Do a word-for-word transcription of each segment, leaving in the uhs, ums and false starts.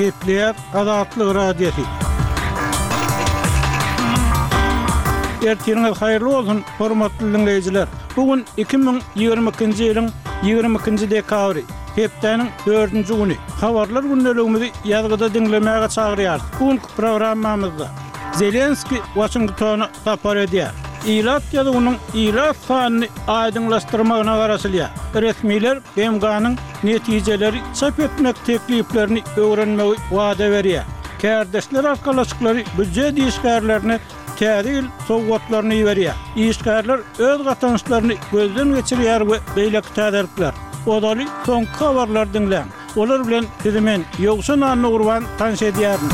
Takipleyer Azatlyk radiosu. Ertiriniz hayırlı olsun, hormatly dinleyijiler. Bugün iki bin ýygrimi ikinji ýylyň ýygrimi ikinji dekabry, hepdeniň dördünji güni. Habarlar gündeligimizi ýazgyda dinlemäge çagyrýar. Bugünkü programmamyzda Zelenski Washingtony tapar edýär. İlat ýadygynyň ilat sanyny aýdyňlaşdyrmagyna garaşylýar. Resmiler B M G'nyň netijeleri çap etmek tekliplerini öwrenmegi wada berýär. Kärdeşler arkalaşyklary büdjet işgärlerini täze sowgatlaryny berýär. İşgärler öz gatanyşlaryny gözden geçirýär we beýleki täzelikler. Odaly soňky habarlar dinleň. Olar bilen sizimen ýogşan anny urban tanş edýärin.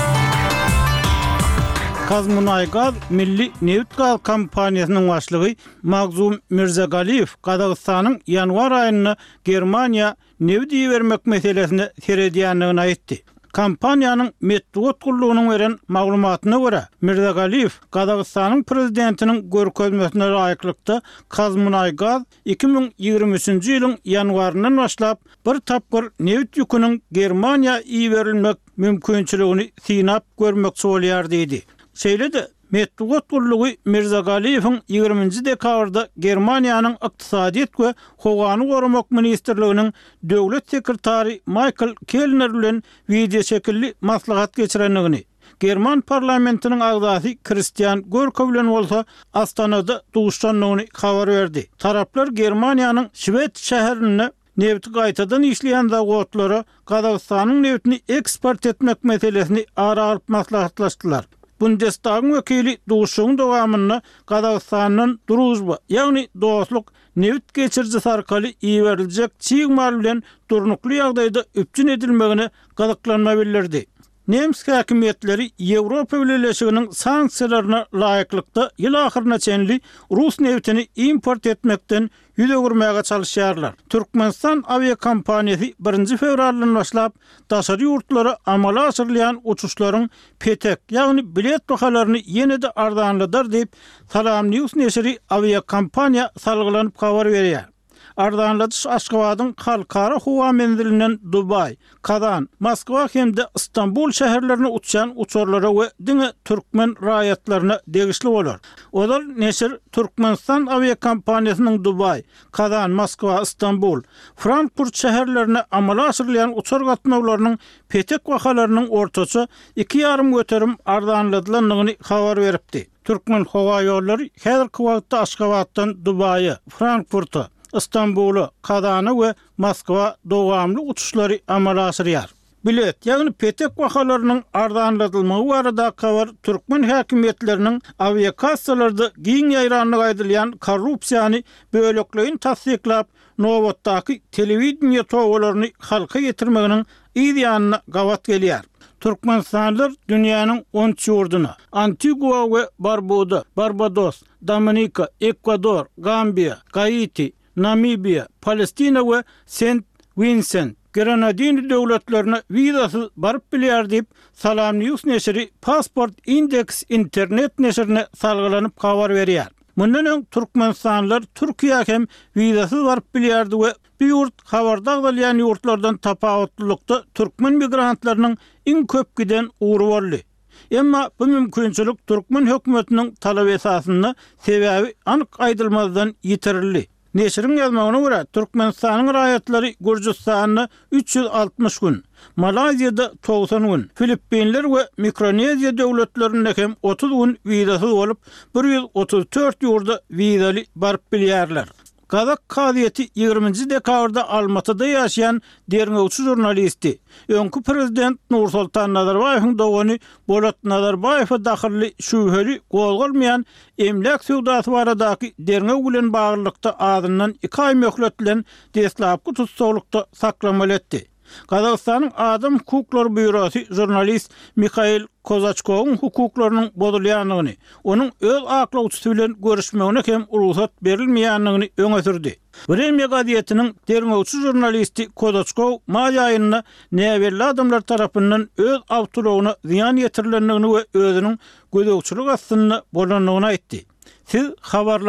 Kazmunaygaz Milli Neft Gaz Kompaniýasynyň başlygy Magzum Mirzagaliýew Kazakstanyň ýanwar aýyna Germaniýa neft bermek meselesine seredýänligini aýtdy. Kompaniýanyň medeniýet gurulugynyň beren maglumatyna görä, Mirzagaliýew Kazakstanyň prezidentiniň görkezmesine laýyklykda Kazmunaygaz iki bin ýygrimi üçinji ýylyň ýanwaryndan başlap bir tapgyr neft ýüküniň Germaniýa iýerilmek mümkinçiligini synap görmekçi bolýar diýdi. Şeýle-de medeniýet gurulugy Mirzagaliýewiň ýygrimiňji dekabrda Germaniýanyň ykdysadyýet we howany gorumak ministrliginiň döwlet sekretary Michael Kellner bilen video şekilli maslahat geçirenligini, German parlamentiniň agzasy Christian Görkow bilen bolsa Astanada duguşanlygyny habar berdi. Taraplar Germaniýanyň Şwed şäherine nefti gaýtadan işleýän zawodlara Kazakstanyň neftini eksport etmek meselesini ara-ara maslahatlaşdylar. Bundestag'ın vekili duşuň dowamyny Kazakstanyň Druzhba, ýagny dostluk neft geçirjisi arkaly iýeriljek çygmar bilen durnukly ýagdaýda öpçün edilmegine gazaklanma bildirdi. Nems häkimetleri Ýewropa Birleşiginiň sanksiýalaryna laýyklykda ýyl ahyryna çenli Rus neftini import etmekden ýüze gürmäge çalyşýarlar. Türkmenistan aviakompaniýasy birinji fevraldan başlap daşary ýurtlara amala asyrlayan uçuşlaryň petek, ýagny bilet bahalaryny ýene-de arzanladyr diýip Salam News neşri aviakompaniýa salgylanyp habar berýär. Ardanladyş Aşgabatyň halkara howa menzilinden Dubay, Kazan, Moskwa hemde İstanbul şäherlerine uçan uçurlara we diňe türkmen raýatlaryna degişli bolar. Olar neşir Türkmenistan aviakompaniýasynyň Dubay, Kazan, Moskwa, İstanbul, Frankfurt şäherlerine amala asyrlayan uçur gatnawlarynyň petek bahalarynyň ortaçy iki ýarym göterim ardanladylanlygyny habar beripdi. Türkmen howa ýollary häzirki wagtda Aşgabatdan Dubaýa, Frankfurta, İstanbul'a, Kazan'a we Moskwa dowamly uçuşlary amala asyrýar. Bilet, ýagny petek bahalarynyň ardanlatylmagy barada habar türkmen häkimetleriniň aviakassalarda giň ýaýranlyk aýdylýan korrupsiýany bölekleýin tasdiklap, nowatdaky telewizioniýa togalaryny halka getirmeginiň ideýanyna gawat gelýär. Türkmenistanlylar dünýäniň on ýurduna Antigua we Barbuda, Barbados, Dominika, Ekwador, Gambiya, Haiti, Namibia, Palestina we Saint Vincent, Grenadine döwletlerine wizasy baryp bilýär diýip Salam News neşri Passport Index internet neşrine salgylanyp habar berýär. Mundan öň Türkmenistanlylar Türkiýe hem wizasy baryp bilýärdi we bu ýurt habarda agdalýan ýurtlardan tapawutlykda türkmen migrantlarynyň iň köp giden uğru boldy. Emma bu mümkinçilik türkmen hökümetiniň talap esasyny sebäbi anyk aýdylmazdan ýitirildi. Neşriň ýazmagyna görä, Türkmenistanyň raýatlary Gürjistanyny üç ýüz altmyş gün, Malaziýada doksan gün, Filipinler we Mikroneziýa döwletlerinde hem otuz gün wizasy bolup, bir ýüz otuz dört ýurda wizaly baryp bilýärler. Kazak kaziýeti ýygrimiňji dekabrda Almatyda ýaşaýan derňewçi jurnalisti, öňkü prezident Nursultan Nazarbaýewiň dogany Bolat Nazarbaýewa dahily şübheli gozgulmaýan emlak söwdasy baradaky derňew bilen baglykda adyndan iki ay möhlet bilen deslapky tutsaglykda saklamaly etdi. Kazakstanyň Adam Hukuklary Bürosu jurnalist Mikhail Kozachkowyň hukuklarynyň bozulýanlygyny, onuň öz aklawçysy bilen görüşmegine hem ruhsat berilmeýänligini öňe sürdi. Vremya gazetiniň derňewçi jurnalisti Kozachkow may aýyna näwelli adamlar tarapyndan öz awtologyna ziýan ýetirilendigini we özüniň gözegçilik astyny bolanlygyny aýtdy. Siz habarlar